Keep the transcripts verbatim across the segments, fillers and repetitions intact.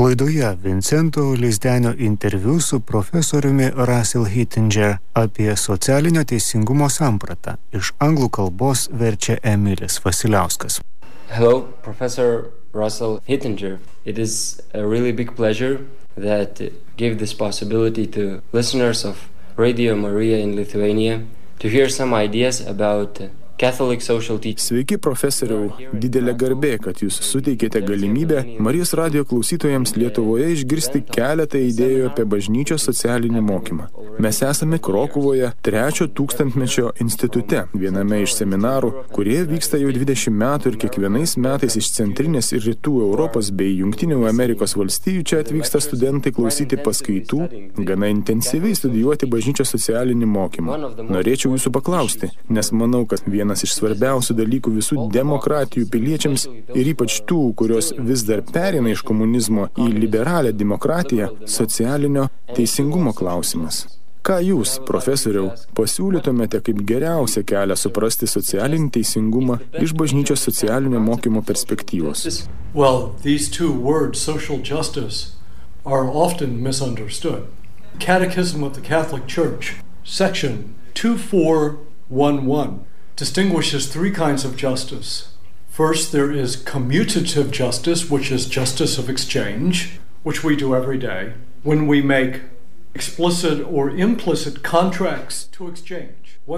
Laidoje Vincento Lizdenio interviu su profesoriumi Russell Hittinger apie socialinio teisingumo sampratą. Iš anglų kalbos verčia Emilis Vasiliauskas. Hello, Professor Russell Hittinger. It is a really big pleasure that give this possibility to listeners of Radio Maria in Lithuania to hear some ideas about Catholic social teaching. Sveiki, profesoriau. Didelė garbė, kad jūs suteikėte galimybę Marijos radijo klausytojams Lietuvoje išgirsti keletą idėjų apie bažnyčios socialinį mokymą. Mes esame Krokuvoje trečio tūkstantmečio institute, viename iš seminarų, kurie vyksta jau dvidešimt metų ir kiekvienais metais iš centrinės ir rytų Europos bei Jungtinių Amerikos valstijų čia atvyksta studentai klausyti paskaitų, gana intensyviai studijuoti bažnyčios socialinį mokymą. Norėčiau jūsų paklausti, nes manau, kad viena Vienas iš svarbiausių dalykų visų demokratijų piliečiams ir ypač tų, kurios vis dar pereina iš komunizmo į liberalią demokratiją, socialinio teisingumo klausimas. Ką jūs, profesoriau, pasiūlytumėte kaip geriausią kelią suprasti socialinį teisingumą iš bažnyčios socialinio mokymo perspektyvos? Well, these two words, social justice, are often misunderstood. Catechism of the Catholic Church, section two four one one. Distinguishes three kinds of justice. First, there is commutative justice, which is justice of exchange, which we do every day, when we make explicit or implicit contracts to exchange.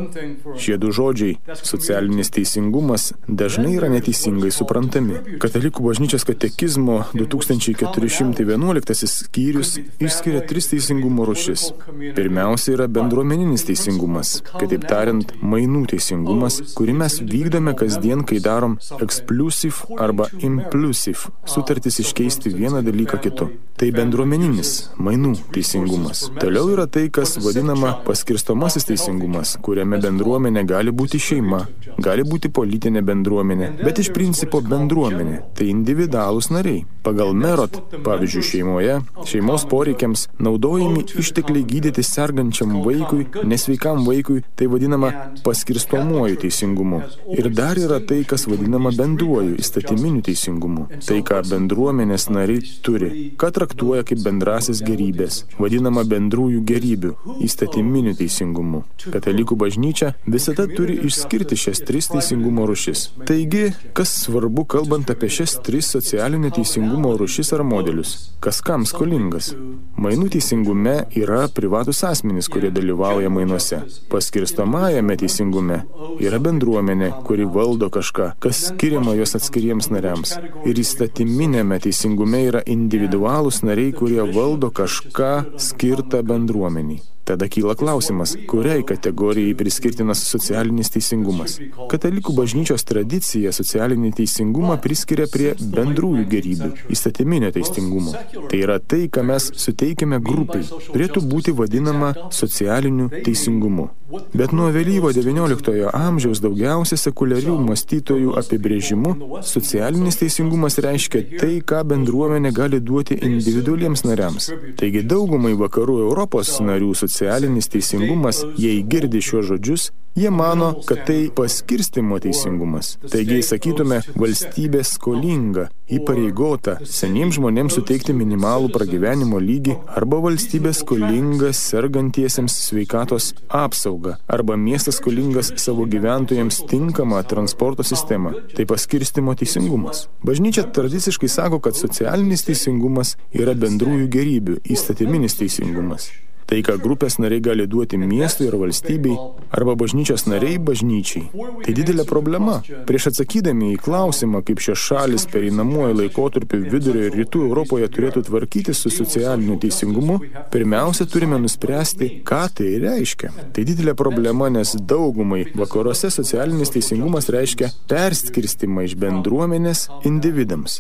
Šie du žodžiai, socialinis teisingumas, dažnai yra neteisingai suprantami. Katalikų bažnyčios katekizmo du tūkstančiai keturi šimtai vienuoliktasis skyrius išskiria tris teisingumo rūšis. Pirmiausia yra bendruomeninis teisingumas, kitaip tariant, mainų teisingumas, kurį mes vykdome kasdien, kai darom exclusive arba impulsive, sutartis iškeisti vieną dalyką kitu. Tai bendruomeninis, mainų teisingumas. Toliau yra tai, kas vadinama paskirstomasis teisingumas, kuriame bendruomenė gali būti šeima, gali būti politinė bendruomenė, bet iš principo bendruomenė, tai individualūs nariai. Pagal Merot, pavyzdžiui, šeimoje, šeimos poreikiams naudojami ištekliai gydyti sergančiam vaikui, nesveikam vaikui, tai vadinama paskirstomuoju teisingumu. Ir dar yra tai, kas vadinama bendruoju įstatyminiu teisingumu. Tai, ką bendruomenės nariai turi, ką traktuoja kaip bendrasis gerybės, vadinama bendrųjų gerybių, įstatyminiu teisingumu. Katalikų bažnyčia visada turi išskirti šias tris teisingumo rūšis. Taigi, kas svarbu, kalbant apie šias tris socialinio teisingumo rūšis ar modelius? Kas kam skolingas? Mainų teisingume yra privatus asmenys, kurie dalyvauja mainuose. Paskirstomajame teisingume yra bendruomenė, kuri valdo kažką, kas skiriama jos atskiriems nariams. Ir įstatyminėme teisingume yra individualūs nariai, kurie valdo kažką skirtą bendruomeniai. Tada kyla klausimas, kuriai kategorijai priskirtinas socialinis teisingumas. Katalikų bažnyčios tradicija socialinį teisingumą priskiria prie bendrųjų gerybių, įstatyminio teisingumo. Tai yra tai, ką mes suteikiame grupai, turėtų būti vadinama socialiniu teisingumu. Bet nuo vėlyvo devynioliktojo amžiaus daugiausia sekuliarių mąstytojų apibrėžimų socialinis teisingumas reiškia tai, ką bendruomenė gali duoti individualiems nariams. Taigi daugumai vakarų Europos narių socialinis teisingumas, jei girdi šiuos žodžius, jie mano, kad tai paskirstimo teisingumas. Taigi, sakytume, valstybė skolinga, įpareigota seniems žmonėms suteikti minimalų pragyvenimo lygį arba valstybė skolinga sergantiesiems sveikatos apsaugą arba miestas skolingas savo gyventojams tinkamą transporto sistemą. Tai paskirstimo teisingumas. Bažnyčia tradiciškai sako, kad socialinis teisingumas yra bendrųjų gerybių, įstatyminis teisingumas. Tai, ką grupės nariai gali duoti miestui ir valstybei, arba bažnyčios nariai bažnyčiai. Tai didelė problema. Prieš atsakydami į klausimą, kaip šios šalis pereinamuoju laikotarpiu vidurio ir rytų Europoje turėtų tvarkytis su socialiniu teisingumu, pirmiausia turime nuspręsti, ką tai reiškia. Tai didelė problema, nes daugumai vakaruose socialinis teisingumas reiškia perskirstimą iš bendruomenės individams.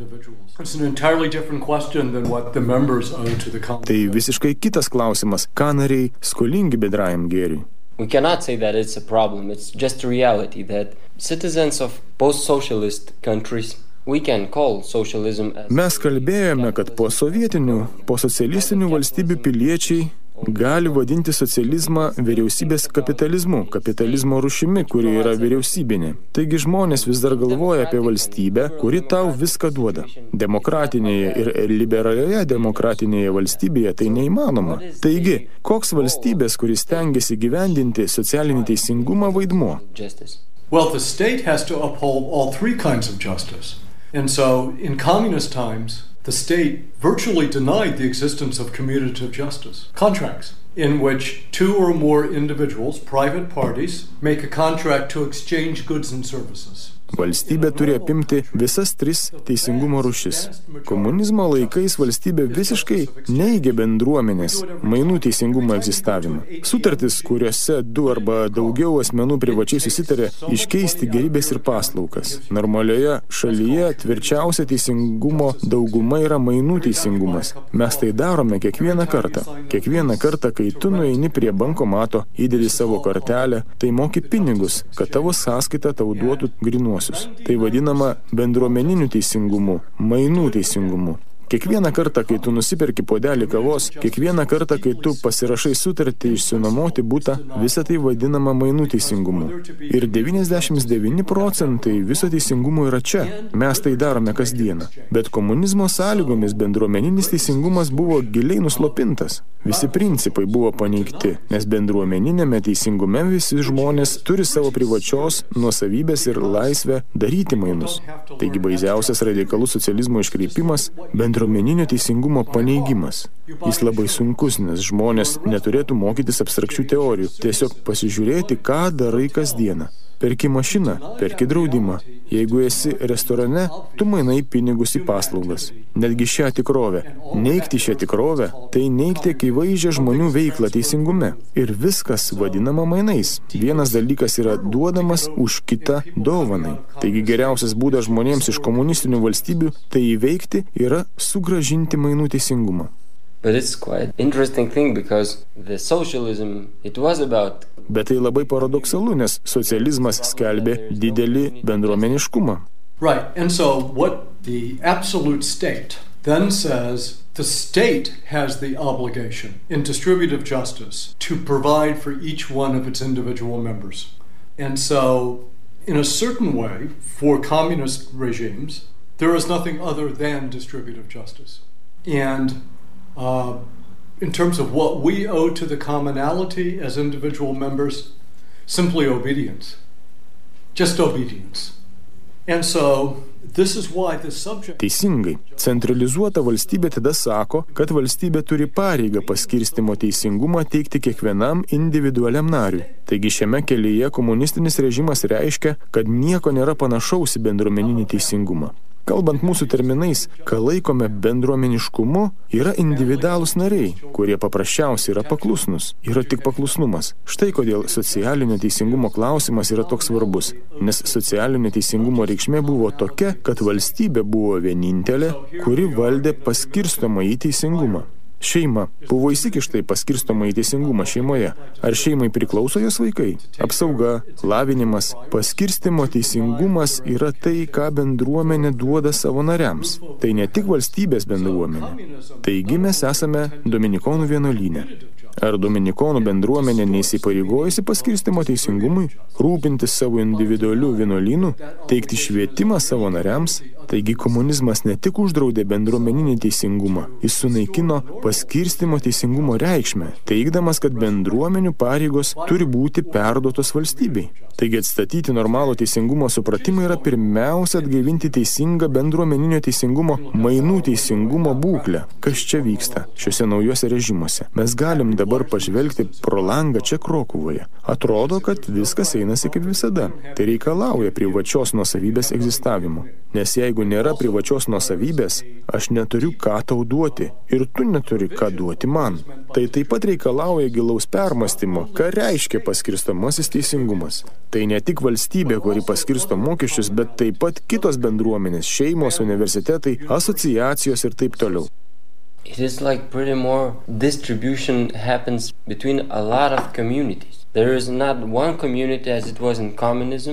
Tai visiškai kitas klausimas, ką nariai skolingi bendrajam gėriui. We cannot say that it's a problem. It's just a reality that citizens of post-socialist countries we can call socialism as... Mes kalbėjome, kad po sovietinių, po socialistinių valstybių piliečiai gali vadinti socializmą vyriausybės kapitalizmu, kapitalizmo rūšimi, kuri yra vyriausybinė. Taigi žmonės vis dar galvoja apie valstybę, kuri tau viską duoda. Demokratinėje ir liberalioje demokratinėje valstybėje tai neįmanoma. Taigi, koks valstybės, kuris stengiasi gyvendinti socialinį teisingumą vaidmuo? Well, the state has to uphold all three kinds of justice. And so, in communist times, the state virtually denied the existence of commutative justice, contracts, in which two or more individuals, private parties, make a contract to exchange goods and services. Valstybė turi apimti visas tris teisingumo rūšis. Komunizmo laikais valstybė visiškai neigė bendruomenės, mainų teisingumo egzistavimą. Sutartis, kuriuose du arba daugiau asmenų privačiai susitarė iškeisti gerybės ir paslaugas. Normalioje šalyje tvirčiausia teisingumo dauguma yra mainų teisingumas. Mes tai darome kiekvieną kartą. Kiekvieną kartą, kai tu nueini prie bankomato, įdedi savo kortelę, tai moki pinigus, kad tavo sąskaita tau duotų grynuosius. Tai vadinama bendruomeniniu teisingumu, mainų teisingumu. Kiekvieną kartą, kai tu nusiperki puodelį kavos, kiekvieną kartą, kai tu pasirašai sutartį išsinuomoti butą, visa tai vadinama mainų teisingumu. Ir devyniasdešimt devyni procentai viso teisingumo yra čia. Mes tai darome kasdieną. Bet komunizmo sąlygomis bendruomeninis teisingumas buvo giliai nuslopintas. Visi principai buvo paneigti, nes bendruomeninėme teisingume visi žmonės turi savo privačios nuosavybės ir laisvę daryti mainus. Taigi baisiausias radikalus socializmo iškreipimas – bendruomeninio teisingumo paneigimas. Jis labai sunkus, nes žmonės neturėtų mokytis abstrakčių teorijų, tiesiog pasižiūrėti, ką darai kasdieną. Perki mašiną, perki draudimą. Jeigu esi restorane, tu mainai pinigus į paslaugas. Netgi šią tikrovę. Neigti šią tikrovę, tai neigti akivaizdžią žmonių veiklą teisingume. Ir viskas vadinama mainais. Vienas dalykas yra duodamas už kitą dovanai. Taigi geriausias būdas žmonėms iš komunistinių valstybių tai įveikti yra sugrąžinti mainų teisingumą. But it's quite interesting thing because the socialism, it was about... Bet tai labai paradoksalu, nes socializmas skelbė didelį bendruomeniškumą. Right, and so what the absolute state then says, the state has the obligation in distributive justice to provide for each one of its individual members. And so, in a certain way, for communist regimes, there is nothing other than distributive justice. And Uh, in terms of what we owe to the commonality as individual members, simply obedience. Just obedience. And so, this is why this subject... Teisingai. Centralizuota valstybė tada sako, kad valstybė turi pareigą paskirstimo teisingumą teikti kiekvienam individualiam nariui. Taigi šiame kelyje komunistinis režimas reiškia, kad nieko nėra panašaus į bendruomeninį teisingumą. Kalbant mūsų terminais, ką laikome bendruomeniškumu, yra individualūs nariai, kurie paprasčiausiai yra paklusnus. Yra tik paklusnumas. Štai kodėl socialinio teisingumo klausimas yra toks svarbus. Nes socialinio teisingumo reikšmė buvo tokia, kad valstybė buvo vienintelė, kuri valdė paskirstomą į teisingumą. Šeima buvo įsikišta į paskirstomą į teisingumą šeimoje. Ar šeimai priklauso jos vaikai? Apsauga, lavinimas, paskirstimo teisingumas yra tai, ką bendruomenė duoda savo nariams. Tai ne tik valstybės bendruomenė. Taigi mes esame Dominikonų vienuolyne. Ar Dominikonų bendruomenė neįsipareigojusi paskirstimo teisingumui, rūpintis savo individualių vienuolynų, teikti švietimą savo nariams? Taigi komunizmas ne tik uždraudė bendruomeninį teisingumą, jis sunaikino paskirstimo teisingumo reikšmę, teigdamas, kad bendruomenių pareigos turi būti perduotos valstybei. Taigi atstatyti normalų teisingumo supratimą yra pirmiausia atgaivinti teisingą bendruomeninio teisingumo, mainų teisingumo būklę. Kas čia vyksta šiuose naujuose režimuose? Mes galim dabar pažvelgti pro langą čia Krokuvoje. Atrodo, kad viskas einasi kaip visada. Tai reikalauja privačios nuosavybės egzistavimo. Nes jeigu nėra privačios nuosavybės, aš neturiu ką tau duoti ir tu neturi ką duoti man. Tai taip pat reikalauja gilaus permąstymo, ką reiškia paskirstomasis teisingumas. Tai ne tik valstybė, kuri paskirsto mokesčius, bet taip pat kitos bendruomenės, šeimos, universitetai, asociacijos ir taip toliau. It is like pretty more distribution happens between a lot of communities. There is not one community as it was in communism.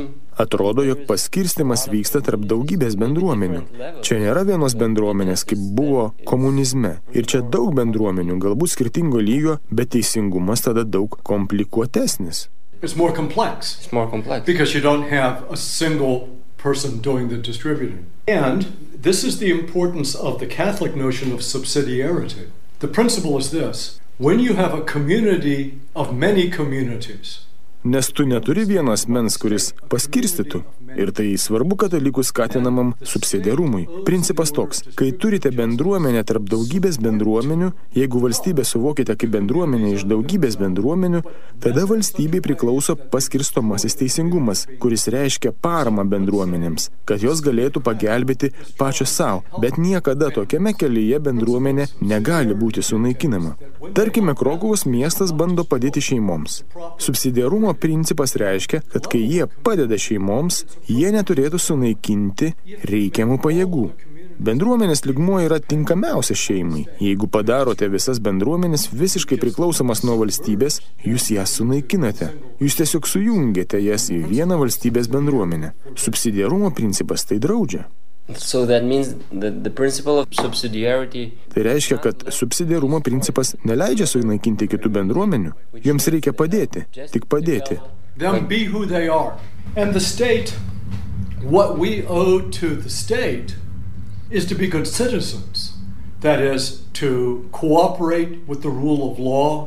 Atrodo, jog paskirstimas vyksta tarp daugybės bendruomenių. Čia nėra vienos bendruomenės, kaip buvo komunizme. Ir čia daug bendruomenių, galbūt skirtingo lygio, bet teisingumas tada daug komplikuotesnis. It's more complex. It's more complex. Because you don't have a single person doing the distributing. And this is the importance of the Catholic notion of subsidiarity. The principle is this: when you have a community of many communities, Nes tu neturi vienas mens, kuris paskirstytų. Ir tai svarbu katalikų skatinamam subsidiarumui. Principas toks: kai turite bendruomenę tarp daugybės bendruomenių, jeigu valstybę suvokite kaip bendruomenę iš daugybės bendruomenių, tada valstybei priklauso paskirstomasis teisingumas, kuris reiškia paramą bendruomenėms, kad jos galėtų pagelbėti pačios savo, bet niekada tokiame kelyje bendruomenė negali būti sunaikinama. Tarkime, Krokuvos miestas bando padėti šeimoms. Subsidiarumo principas reiškia, kad kai jie padeda šeimoms, jie neturėtų sunaikinti reikiamų pajėgų. Bendruomenės lygmuo yra tinkamiausia šeimai. Jeigu padarote visas bendruomenės visiškai priklausomas nuo valstybės, jūs jas sunaikinate. Jūs tiesiog sujungėte jas į vieną valstybės bendruomenę. Subsidiarumo principas tai draudžia. So that means that the principle of subsidiarity. Tai reiškia, kad subsidiarumo principas neleidžia sunaikinti kitų bendruomenių. Joms reikia padėti, tik padėti. Them be who they are. And the state, what we owe to the state is to be good citizens. That is, to cooperate with the rule of law.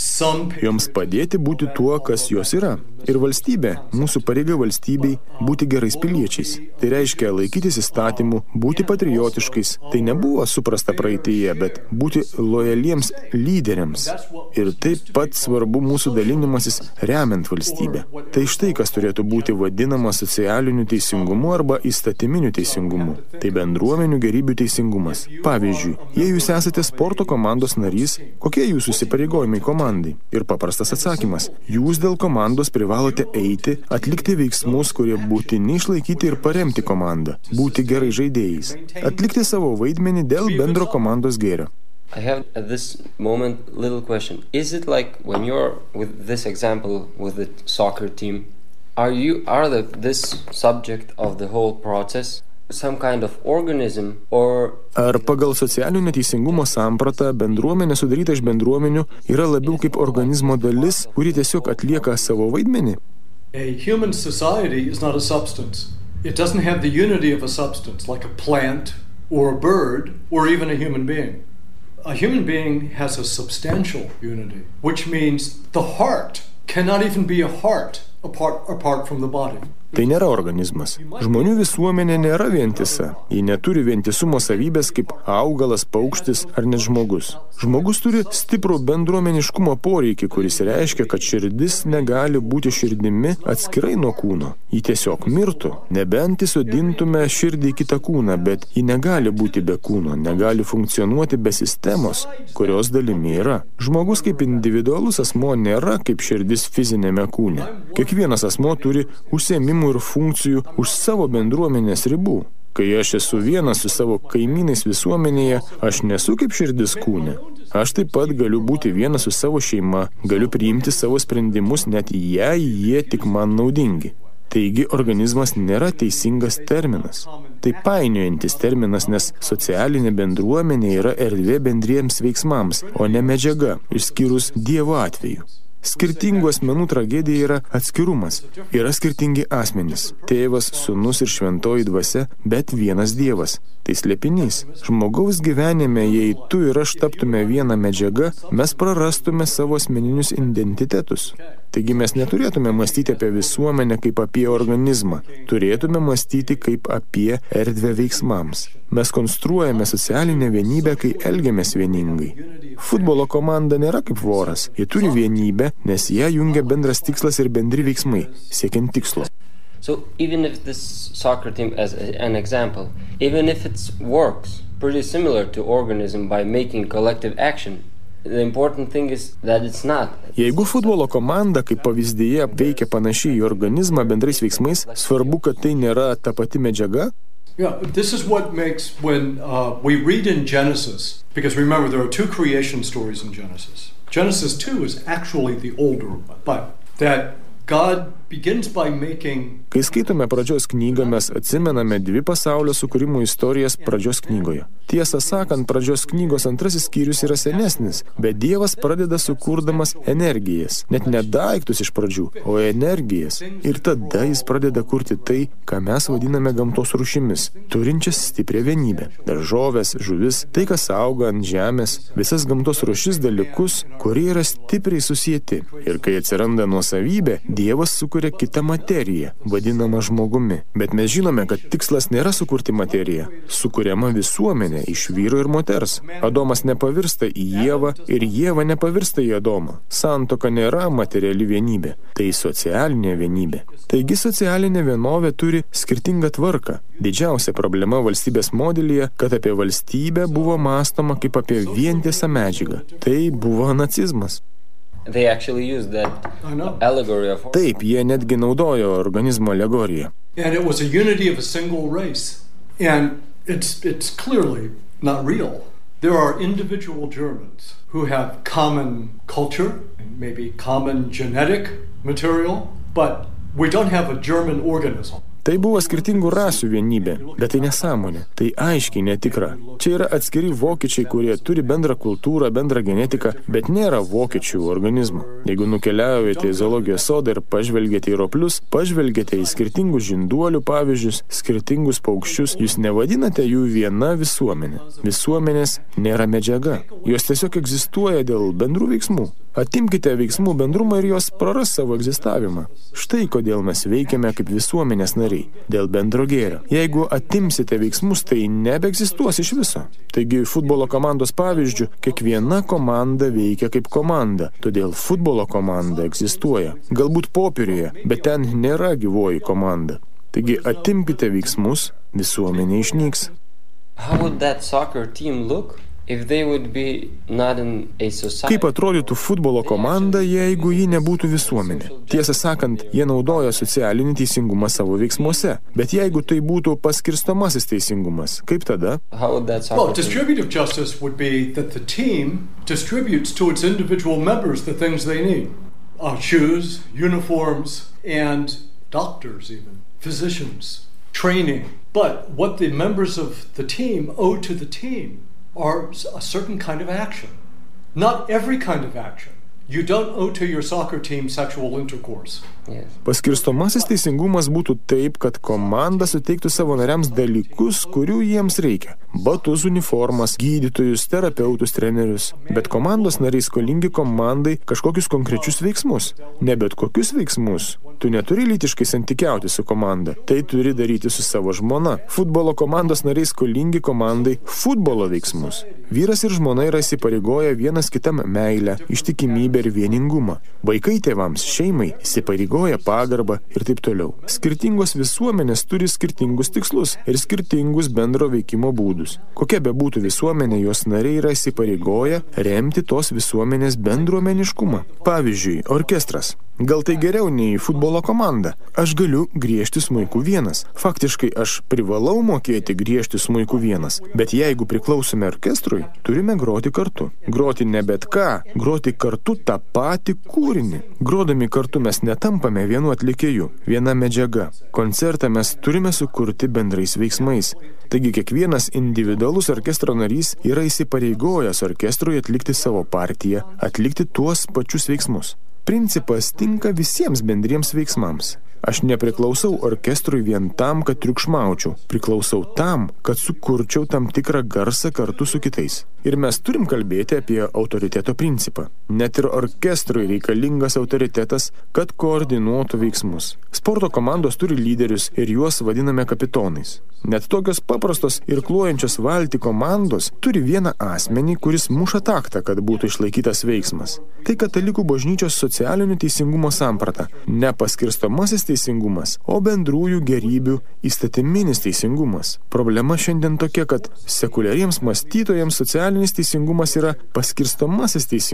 Joms padėti būti tuo, kas jos yra. Ir valstybė, mūsų pareiga valstybei, būti gerais piliečiais. Tai reiškia laikytis įstatymų, būti patriotiškais. Tai nebuvo suprasta praeityje, bet būti lojaliems lyderiams. Ir taip pat svarbu mūsų dalinimasis remiant valstybę. Tai štai, kas turėtų būti vadinama socialiniu teisingumu arba įstatyminiu teisingumu. Tai bendruomenių gerybių teisingumas. Pavyzdžiui, jei jūs esate sporto komandos narys, kokie jūsų įsipareigojimai komandai? Ir paprastas atsakymas: jūs dėl komandos privalote eiti, atlikti veiksmus, kurie būtini išlaikyti ir paremti komandą, būti gerai žaidėjais, atlikti savo vaidmenį dėl bendro komandos gėrio. I have at this moment little question. Is it like when you're with this example with the soccer team, are you are the this subject of the whole process? Some kind of organism or... Ar pagal socialinio teisingumo sampratą bendruomenė sudaryta iš bendruomenių yra labiau kaip organizmo dalis, kuri tiesiog atlieka savo vaidmenį? A human society is not a substance. It doesn't have the unity of a substance, like a plant or a bird or even a human being. A human being has a substantial unity, which means the heart cannot even be a heart apart, apart from the body. Tai nėra organizmas. Žmonių visuomenė nėra vientisa. Ji neturi vientisumo savybės kaip augalas, paukštis ar net žmogus. Žmogus turi stiprų bendruomeniškumo poreikį, kuris reiškia, kad širdis negali būti širdimi atskirai nuo kūno. Ji tiesiog mirtų. Nebent įsodintume širdį į kitą kūną, bet ji negali būti be kūno, negali funkcionuoti be sistemos, kurios dalimi yra. Žmogus kaip individualus asmuo nėra kaip širdis fizinėme kūne. Kiekvienas asmuo turi užsiėmimų ir funkcijų už savo bendruomenės ribų. Kai aš esu vienas su savo kaimynais visuomenėje, aš nesu kaip širdis kūne. Aš taip pat galiu būti vienas su savo šeima, galiu priimti savo sprendimus, net jei jie tik man naudingi. Taigi organizmas nėra teisingas terminas. Tai painiojantis terminas, nes socialinė bendruomenė yra erdvė bendriems veiksmams, o ne medžiaga, išskyrus Dievo atveju. Skirtingų asmenų tragedija yra atskirumas. Yra skirtingi asmenys. Tėvas, sūnus ir šventoji dvasia, bet vienas Dievas. Tai slėpinys. Žmogaus gyvenime, jei tu ir aš taptume vieną medžiagą, mes prarastume savo asmeninius identitetus. Taigi mes neturėtume mąstyti apie visuomenę kaip apie organizmą. Turėtume mąstyti kaip apie erdvę veiksmams. Mes konstruojame socialinę vienybę, kai elgiamės vieningai. Futbolo komanda nėra kaip voras. Jie turi vienybę, nes ją jungia bendras tikslas ir bendri veiksmai, siekiant tikslo. So even if this soccer team, as an example, even if it works pretty similar to organism by making collective action, the important thing is that it's not. Jeigu futbolo komanda kaip pavyzdyje veikia panašiai į organizmą bendrais veiksmais, svarbu, kad tai nėra ta pati medžiaga. Yeah, this is what makes when uh, we read in Genesis, because remember there are two creation stories in Genesis. Genesis two is actually the older one, but that God begins by making Kai skaitome pradžios knygą, mes atsimename dvi pasaulio sukūrimo istorijas pradžios knygoje. Tiesą sakant, pradžios knygos antrasis skyrius yra senesnis, bet Dievas pradeda sukurdamas energijas, net ne daiktus iš pradžių, o energijas. Ir tada jis pradeda kurti tai, ką mes vadiname gamtos rūšimis, turinčias stiprią vienybę. Daržovės, žuvis, tai, kas auga ant žemės, visas gamtos rūšis dalykus, kurie yra stipriai susieti. Ir kai atsiranda nuosavybė, Dievas sukuria kitą materiją, vadinamą žmogumi. Bet mes žinome, kad tikslas nėra sukurti materiją. Sukuriama visuomenė iš vyro ir moters. Adomas nepavirsta į Ievą ir Ieva nepavirsta į Adomą. Santuoka nėra materiali vienybė, tai socialinė vienybė. Taigi socialinė vienovė turi skirtingą tvarką. Didžiausia problema valstybės modelyje, kad apie valstybę buvo mąstoma kaip apie vientisą medžiagą. Tai buvo nacizmas. They actually use that allegory of... Taip, jie netgi naudojo organizmo alegoriją. And it was a unity of a single race. And it's, it's clearly not real. There are individual Germans who have common culture, maybe common genetic material, but we don't have a German organism. Tai buvo skirtingų rasių vienybė, bet tai nesąmonė, tai aiškiai netikra. Čia yra atskiri vokiečiai, kurie turi bendrą kultūrą, bendrą genetiką, bet nėra vokiečių organizmų. Jeigu nukeliaujate į zoologijos sodą ir pažvelgėte į roplius, pažvelgėte į skirtingus žinduolių pavyzdžius, skirtingus paukščius, jūs nevadinate jų viena visuomenė. Visuomenės nėra medžiaga, jos tiesiog egzistuoja dėl bendrų veiksmų. Atimkite veiksmų bendrumą ir jos praras savo egzistavimą. Štai kodėl mes veikiame kaip visuomenės nariai, dėl bendro gėrio. Jeigu atimsite veiksmus, tai nebeegzistuos iš viso. Taigi futbolo komandos pavyzdžių, kiekviena komanda veikia kaip komanda, todėl futbolo komanda egzistuoja. Galbūt popieriuje, bet ten nėra gyvoji komanda. Taigi atimkite veiksmus, visuomenė išnyks. How would that soccer team look? If they would be not in a society. Kaip atrodytų futbolo komanda, jeigu ji nebūtų visuomenė? Tiesą sakant, jie naudoja socialinį teisingumą savo veiksmuose. Bet jeigu tai būtų paskirstomasis teisingumas, kaip tada? Well, distributive justice would be that the team distributes to its individual members the things they need. Uh, shoes, uniforms, and doctors even, physicians, training. But what the members of the team owe to the team are a certain kind of action. Not every kind of action. You don't owe to your soccer team sexual intercourse. Yes. Paskirstomasis teisingumas būtų taip, kad komanda suteiktų savo nariams dalykus, kurių jiems reikia. Batus, uniformas, gydytojus, terapeutus, trenerius. Bet komandos nariai skolingi komandai kažkokius konkrečius veiksmus. Ne bet kokius veiksmus. Tu neturi lytiškai santykiauti su komanda. Tai turi daryti su savo žmona. Futbolo komandos nariai skolingi komandai futbolo veiksmus. Vyras ir žmona yra įsipareigoję vienas kitam meilę, ištikimybę ir vieningumą. Vaikai tėvams, šeimai įsipareigoja pagarbą ir taip toliau. Skirtingos visuomenės turi skirtingus tikslus ir skirtingus bendro veikimo būdus. Kokia bebūtų visuomenė, jos nariai yra įsipareigoję remti tos visuomenės bendruomeniškumą. Pavyzdžiui, orkestras. Gal tai geriau nei futbolo komanda? Aš galiu griežti smuiku vienas. Faktiškai aš privalau mokėti griežti smuiku vienas. Bet jeigu priklausome orkestrui, turime groti kartu. Groti ne bet ką, groti kartu tą patį kūrinį. Grodami kartu mes netampame vienu atlikėju, viena medžiaga. Koncertą mes turime sukurti bendrais veiksmais. Taigi kiekvienas individualus orkestro narys yra įsipareigojęs orkestrui atlikti savo partiją, atlikti tuos pačius veiksmus. Principas tinka visiems bendriems veiksmams. Aš nepriklausau orkestrui vien tam, kad triukšmaučiau. Priklausau tam, kad sukurčiau tam tikrą garsą kartu su kitais. Ir mes turim kalbėti apie autoriteto principą. Net ir orkestrui reikalingas autoritetas, kad koordinuotų veiksmus. Sporto komandos turi lyderius ir juos vadiname kapitonais. Net tokios paprastos ir kluojančios valtį komandos turi vieną asmenį, kuris muša taktą, kad būtų išlaikytas veiksmas. Tai katalikų bažnyčios socialinio teisingumo samprata. Ne paskirstomasis teisingumas, o bendrųjų gerybių įstatyminis teisingumas. Problema šiandien tokia, kad sekuliariems mąstytojams socialinis teisingumas yra paskirstomasis teisingumas.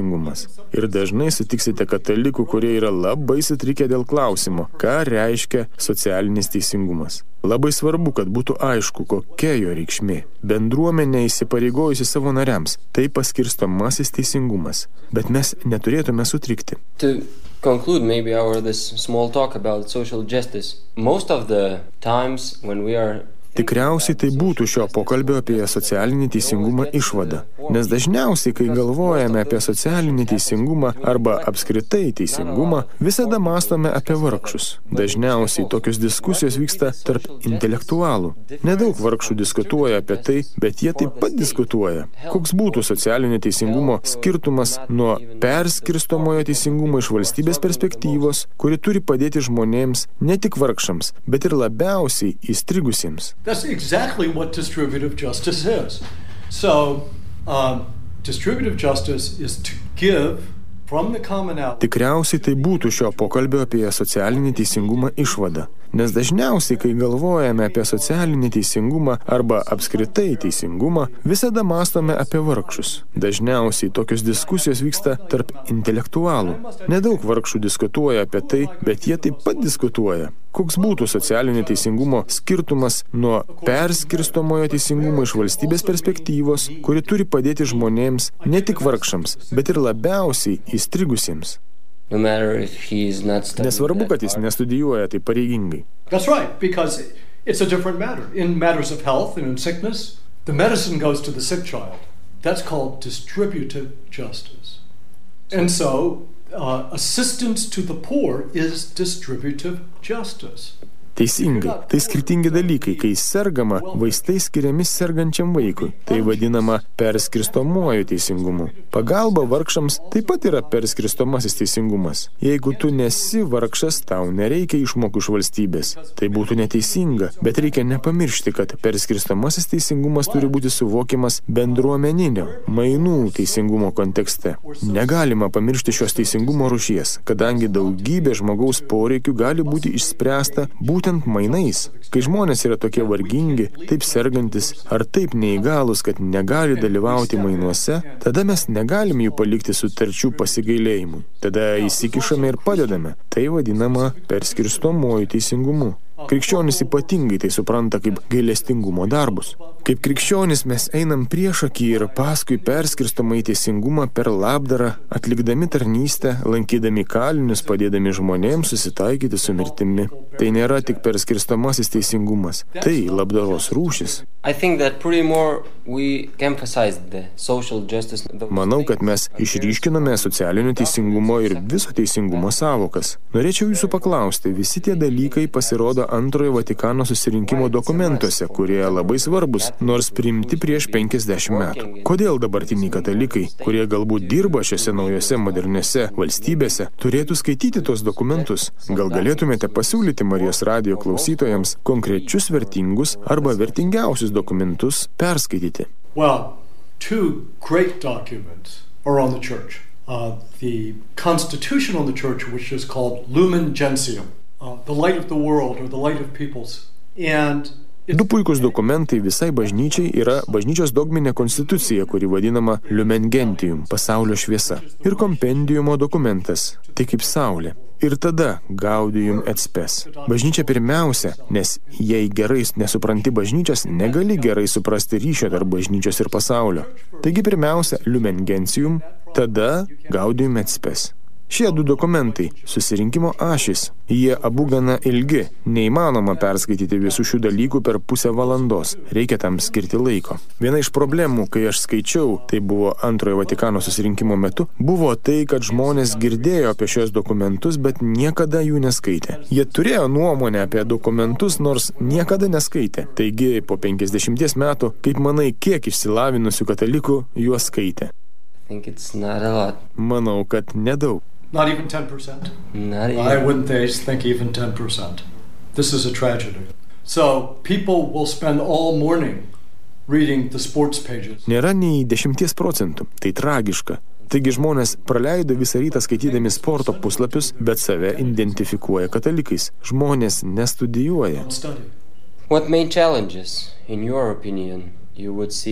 Ir dažnai sutiksite katalikų, kurie yra labai sutrikę dėl klausimo, ką reiškia socialinis teisingumas. Labai svarbu, kad būtų aišku, kokia jo reikšmė. Bendruomenė įsipareigojusi savo nariams, tai paskirstomasis teisingumas. Bet mes neturėtume sutrikti. To conclude maybe our this small talk about social justice, most of the times when we are Tikriausiai tai būtų šio pokalbio apie socialinį teisingumą išvada, nes dažniausiai, kai galvojame apie socialinį teisingumą arba apskritai teisingumą, visada mąstome apie vargšus. Dažniausiai tokios diskusijos vyksta tarp intelektualų. Nedaug vargšų diskutuoja apie tai, bet jie taip pat diskutuoja. Koks būtų socialinio teisingumo skirtumas nuo perskirstomojo teisingumo iš valstybės perspektyvos, kuri turi padėti žmonėms ne tik vargšams, bet ir labiausiai įstrigusiems. That's exactly what distributive justice is. So, um, distributive justice is to give from the commonality. Tikriausiai tai būtų šio pokalbio apie socialinį teisingumą išvada. Nes dažniausiai, kai galvojame apie socialinį teisingumą arba apskritai teisingumą, visada mąstome apie vargšus. Dažniausiai tokios diskusijos vyksta tarp intelektualų. Nedaug vargšų diskutuoja apie tai, bet jie taip pat diskutuoja. Koks būtų socialinio teisingumo skirtumas nuo perskirstomojo teisingumo iš valstybės perspektyvos, kuri turi padėti žmonėms ne tik vargšams, bet ir labiausiai įstrigusiems. No matter if he is not studying. Nesvarbu, kad jis nestudijuoja tai pareigingai. That's right, because it's a different matter. In matters of health and in sickness, the medicine goes to the sick child. That's called distributive justice. And so, uh, assistance to the poor is distributive justice. Teisingai, tai skirtingi dalykai, kai sergama, vaistai skiriami sergančiam vaikui. Tai vadinama perskirstomuoju teisingumu. Pagalba vargšams taip pat yra perskirstomasis teisingumas. Jeigu tu nesi vargšas, tau nereikia išmokų iš valstybės. Tai būtų neteisinga, bet reikia nepamiršti, kad perskirstomasis teisingumas turi būti suvokiamas bendruomeninio, mainų teisingumo kontekste. Negalima pamiršti šios teisingumo rūšies, kadangi daugybė žmogaus poreikių gali būti išspręsta būtent mainais. Kai žmonės yra tokie vargingi, taip sergantis ar taip neįgalus, kad negali dalyvauti mainuose, tada mes negalim jų palikti sutarčių pasigailėjimui. Tada įsikišame ir padedame. Tai vadinama perskirstomuoju teisingumu. Krikščionys ypatingai tai supranta kaip gailestingumo darbus. Kaip krikščionys mes einam priešakį ir paskui perskirstomą į teisingumą per labdarą, atlikdami tarnystę, lankydami kalinius, padėdami žmonėms susitaikyti su mirtimi. Tai nėra tik perskirstomasis teisingumas, tai labdaros rūšis. I think that pretty more we emphasize the social justice. Manau, kad mes išryškiname socialinio teisingumo ir viso teisingumo sąvokas. Norėčiau jūsų paklausti, visi tie dalykai pasirodo antrojo Vatikano susirinkimo dokumentuose, kurie labai svarbus, nors priimti prieš penkiasdešimt metų. Kodėl dabartiniai katalikai, kurie galbūt dirba šiose naujose moderniose valstybėse, turėtų skaityti tos dokumentus? Gal galėtumėte pasiūlyti Marijos radijo klausytojams konkrečius vertingus arba vertingiausius dokumentus perskaityti? Well, two great documents are on the church. Uh, the Constitution on the church, which is called Lumen Gentium, uh, the light of the world or the light of peoples. And Du puikus dokumentai visai bažnyčiai yra bažnyčios dogminė konstitucija, kuri vadinama Lumen Gentium, pasaulio šviesa, ir kompendiumo dokumentas, tai kaip saulė. Ir tada Gaudium et Spes. Bažnyčia pirmiausia, nes jei gerai nesupranti bažnyčios, negali gerai suprasti ryšio tarp bažnyčios ir pasaulio. Taigi pirmiausia Lumen Gentium, tada Gaudium et Spes. Šie du dokumentai – susirinkimo ašys. Jie abu gana ilgi. Neįmanoma perskaityti visų šių dalykų per pusę valandos. Reikia tam skirti laiko. Viena iš problemų, kai aš skaičiau, tai buvo antrojo Vatikano susirinkimo metu, buvo tai, kad žmonės girdėjo apie šios dokumentus, bet niekada jų neskaitė. Jie turėjo nuomonę apie dokumentus, nors niekada neskaitė. Taigi, po penkiasdešimties metų, kaip manai, kiek išsilavinusių katalikų juos skaitė? I think it's not a lot. Manau, kad nedaug. not even ten percent. Not even. I wouldn't think even ten percent. This is a tragedy. So people will spend all morning reading the sports pages. Nėra nei dešimties procentų. Tai tragiška. Taigi žmonės praleido visą rytą skaitydami sporto puslapius, bet save identifikuoja katalikais. Žmonės nestudijuoja. Study. What main challenges, in your opinion, you would see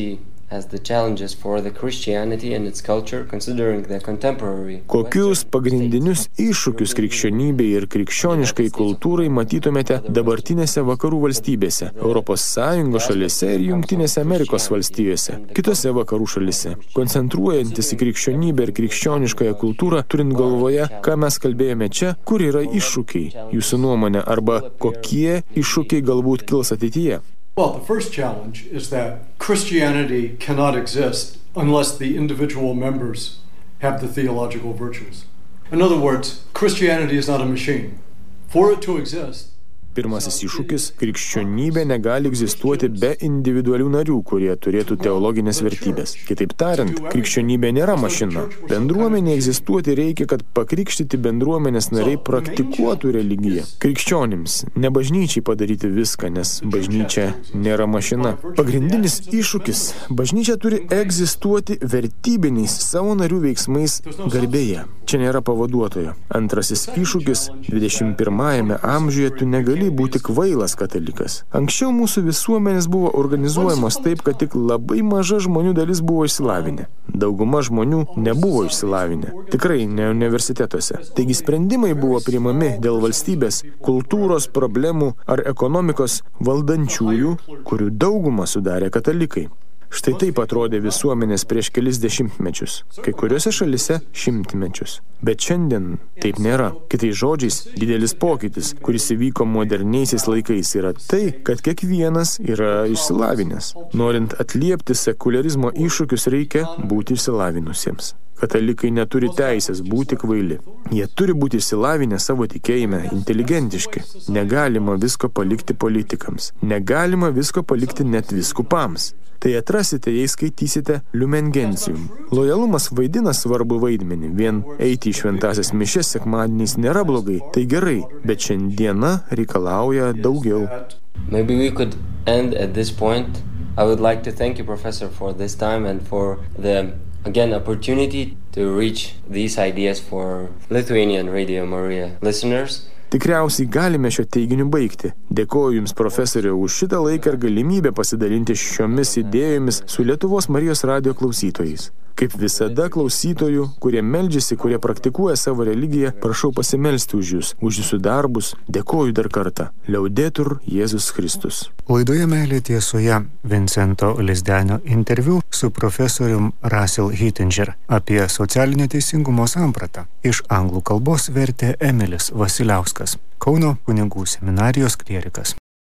as the challenges for the Christianity and its culture considering the contemporary. Kokius pagrindinius iššūkius krikščionybei ir krikščioniškai kultūrai matytumėte dabartinėse vakarų valstybėse, Europos Sąjungos šalyse ir Jungtinėse Amerikos valstijose, kitose vakarų šalyse, koncentruojantis į krikščionybę ir krikščioniškąją kultūrą, turint galvoje, ką mes kalbėjome čia, kur yra iššūkiai, jūsų nuomonė, arba kokie iššūkiai galbūt kils ateityje. Well, the first challenge is that Christianity cannot exist unless the individual members have the theological virtues. In other words, Christianity is not a machine. For it to exist, Pirmasis iššūkis – krikščionybė negali egzistuoti be individualių narių, kurie turėtų teologinės vertybės. Kitaip tariant, krikščionybė nėra mašina. Bendruomenė egzistuoti reikia, kad pakrikštyti bendruomenės nariai praktikuotų religiją. Krikščionims, ne bažnyčiai padaryti viską, nes bažnyčia nėra mašina. Pagrindinis iššūkis – bažnyčia turi egzistuoti vertybiniais savo narių veiksmais garbėje. Čia nėra pavaduotojo. Antrasis iššūkis – dvidešimt pirmajame amžiuje tu negali būti kvailas katalikas. Anksčiau mūsų visuomenės buvo organizuojamos taip, kad tik labai maža žmonių dalis buvo išsilavinę. Dauguma žmonių nebuvo išsilavinę. Tikrai ne universitetuose. Taigi sprendimai buvo priimami dėl valstybės, kultūros problemų ar ekonomikos valdančiųjų, kurių daugumą sudarė katalikai. Štai taip atrodė visuomenės prieš kelis dešimtmečius, kai kuriuose šalise šimtmečius. Bet šiandien taip nėra. Kitais žodžiais, didelis pokytis, kuris įvyko moderniaisiais laikais, yra tai, kad kiekvienas yra išsilavinęs. Norint atliepti sekularizmo iššūkius, reikia būti išsilavinusiems. Katalikai neturi teisės būti kvaili. Jie turi būti išsilavinę savo tikėjime, inteligentiški. Negalima visko palikti politikams. Negalima visko palikti net vyskupams. Tai atrasite, jei skaitysite Lumen Gentium. Lojalumas vaidina svarbu vaidmenį. Vien eiti į šventąsias mišias sekmadieniais nėra blogai. Tai gerai, bet šiandiena reikalauja daugiau. Maybe we could end at this point. I would like to thank you, Professor, for this time and for the, again, opportunity to reach these ideas for Lithuanian Radio Maria listeners. Tikriausiai galime šio teiginiu baigti. Dėkoju Jums, profesoriau, už šitą laiką ir galimybę pasidalinti šiomis idėjomis su Lietuvos Marijos radijo klausytojais. Kaip visada klausytojų, kurie meldžiasi, kurie praktikuoja savo religiją, prašau pasimelsti už Jūs, už Jūsų darbus. Dėkoju dar kartą. Liaudetur Jėzus Kristus. Laidoje Meilė tiesoje Vincento Lizdenio interviu su profesorium Russell Hittinger apie socialinio teisingumo sampratą. Iš anglų kalbos vertė Emilis Vasiliauskas, Kauno kunigų seminarijos klierikas.